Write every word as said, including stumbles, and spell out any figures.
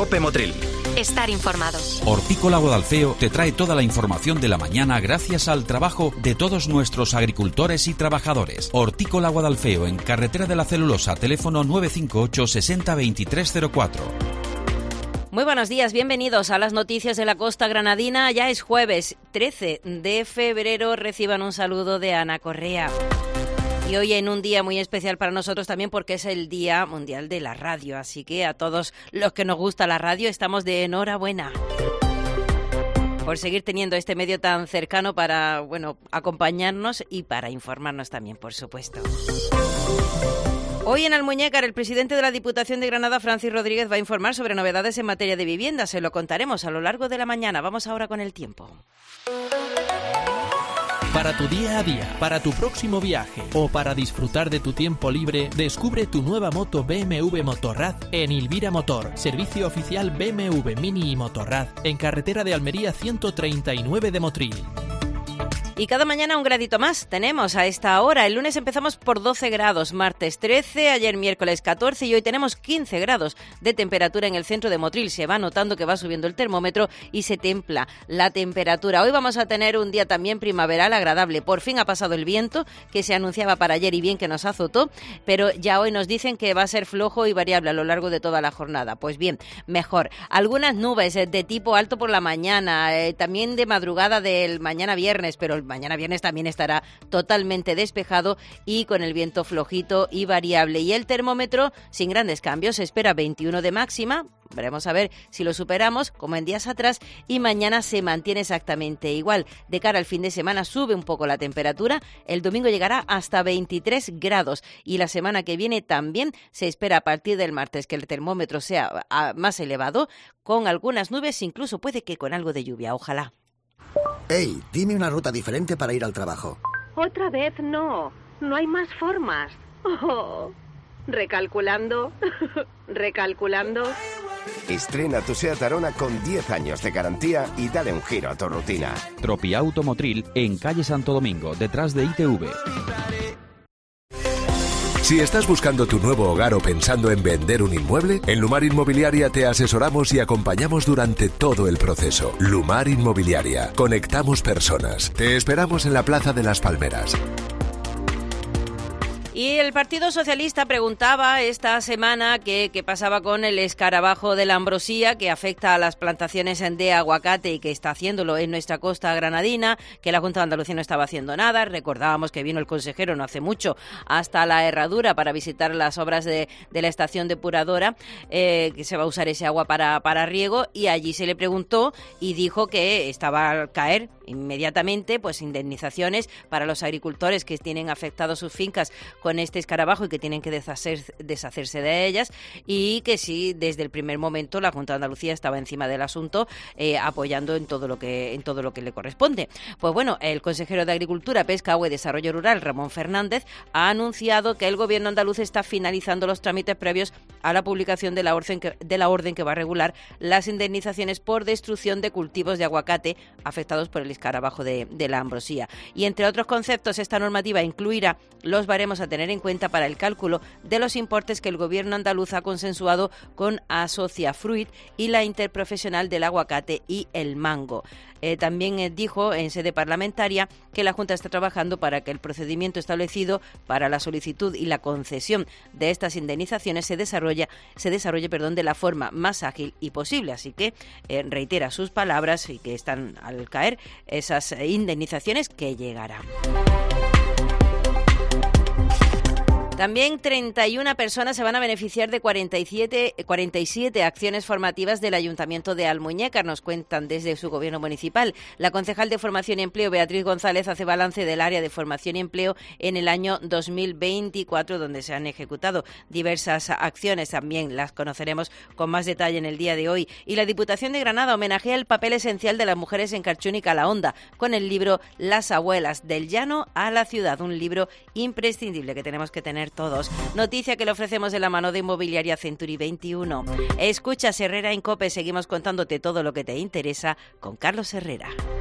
COPE Motril. Estar informados. Hortícola Guadalfeo te trae toda la información de la mañana gracias al trabajo de todos nuestros agricultores y trabajadores. Hortícola Guadalfeo, en Carretera de la Celulosa, teléfono nueve cinco ocho sesenta veintitrés cero cuatro. Muy buenos días, bienvenidos a las noticias de la Costa Granadina. Ya es jueves trece de febrero, reciban un saludo de Ana Correa. Y hoy en un día muy especial para nosotros también porque es el Día Mundial de la Radio, así que a todos los que nos gusta la radio estamos de enhorabuena por seguir teniendo este medio tan cercano para, bueno, acompañarnos y para informarnos también, por supuesto. Hoy en Almuñécar, el presidente de la Diputación de Granada, Francis Rodríguez, va a informar sobre novedades en materia de vivienda. Se lo contaremos a lo largo de la mañana. Vamos ahora con el tiempo. Para tu día a día, para tu próximo viaje o para disfrutar de tu tiempo libre, descubre tu nueva moto B M W Motorrad en Ilvira Motor, servicio oficial B M W Mini y Motorrad, en carretera de Almería ciento treinta y nueve de Motril. Y cada mañana un gradito más tenemos a esta hora. El lunes empezamos por doce grados, martes trece, ayer miércoles catorce y hoy tenemos quince grados de temperatura en el centro de Motril. Se va notando que va subiendo el termómetro y se templa la temperatura. Hoy vamos a tener un día también primaveral agradable. Por fin ha pasado el viento que se anunciaba para ayer y bien que nos azotó, pero ya hoy nos dicen que va a ser flojo y variable a lo largo de toda la jornada. Pues bien, mejor. Algunas nubes de tipo alto por la mañana, eh, también de madrugada del mañana viernes, pero el mañana viernes también estará totalmente despejado y con el viento flojito y variable. Y el termómetro sin grandes cambios, se espera veintiuno de máxima. Veremos a ver si lo superamos, como en días atrás, y mañana se mantiene exactamente igual. De cara al fin de semana sube un poco la temperatura, el domingo llegará hasta veintitrés grados y la semana que viene también se espera a partir del martes que el termómetro sea más elevado, con algunas nubes, incluso puede que con algo de lluvia, ojalá. Hey, dime una ruta diferente para ir al trabajo. Otra vez no, no hay más formas. Oh, recalculando, recalculando. Estrena tu SEAT Arona con diez años de garantía y dale un giro a tu rutina. Tropiauto Motril, en calle Santo Domingo, detrás de I T V. Si estás buscando tu nuevo hogar o pensando en vender un inmueble, en Lumar Inmobiliaria te asesoramos y acompañamos durante todo el proceso. Lumar Inmobiliaria. Conectamos personas. Te esperamos en la Plaza de las Palmeras. Y el Partido Socialista preguntaba esta semana qué, qué pasaba con el escarabajo de la ambrosía que afecta a las plantaciones de aguacate y que está haciéndolo en nuestra costa granadina, que la Junta de Andalucía no estaba haciendo nada. Recordábamos que vino el consejero no hace mucho hasta la Herradura para visitar las obras de, de la estación depuradora, eh, que se va a usar ese agua para, para riego, y allí se le preguntó y dijo que estaba a caer inmediatamente pues indemnizaciones para los agricultores que tienen afectados sus fincas con este escarabajo y que tienen que deshacer, deshacerse de ellas, y que sí, desde el primer momento la Junta de Andalucía estaba encima del asunto, eh, apoyando en todo lo que en todo lo que le corresponde. Pues bueno, el consejero de Agricultura, Pesca, Agua y Desarrollo Rural, Ramón Fernández, ha anunciado que el gobierno andaluz está finalizando los trámites previos a la publicación de la orden que, de la orden que va a regular las indemnizaciones por destrucción de cultivos de aguacate afectados por el escarabajo de, de la ambrosía. Y entre otros conceptos, esta normativa incluirá los baremos a tener en cuenta para el cálculo de los importes que el gobierno andaluz ha consensuado con Asociafruit y la interprofesional del aguacate y el mango. Eh, también eh, dijo en sede parlamentaria que la Junta está trabajando para que el procedimiento establecido para la solicitud y la concesión de estas indemnizaciones se desarrolle, se desarrolle perdón, de la forma más ágil y posible. Así que eh, reitera sus palabras y que están al caer esas eh, indemnizaciones que llegarán. También treinta y una personas se van a beneficiar de cuarenta y siete, cuarenta y siete acciones formativas del Ayuntamiento de Almuñécar, nos cuentan desde su gobierno municipal. La concejal de Formación y Empleo, Beatriz González, hace balance del área de Formación y Empleo en el año dos mil veinticuatro, donde se han ejecutado diversas acciones. También las conoceremos con más detalle en el día de hoy. Y la Diputación de Granada homenajea el papel esencial de las mujeres en Carchún y Calahonda con el libro Las abuelas, del llano a la ciudad, un libro imprescindible que tenemos que tener todos. Noticia que le ofrecemos de la mano de Inmobiliaria Century veintiuno. Escuchas Herrera en COPE, seguimos contándote todo lo que te interesa con Carlos Herrera.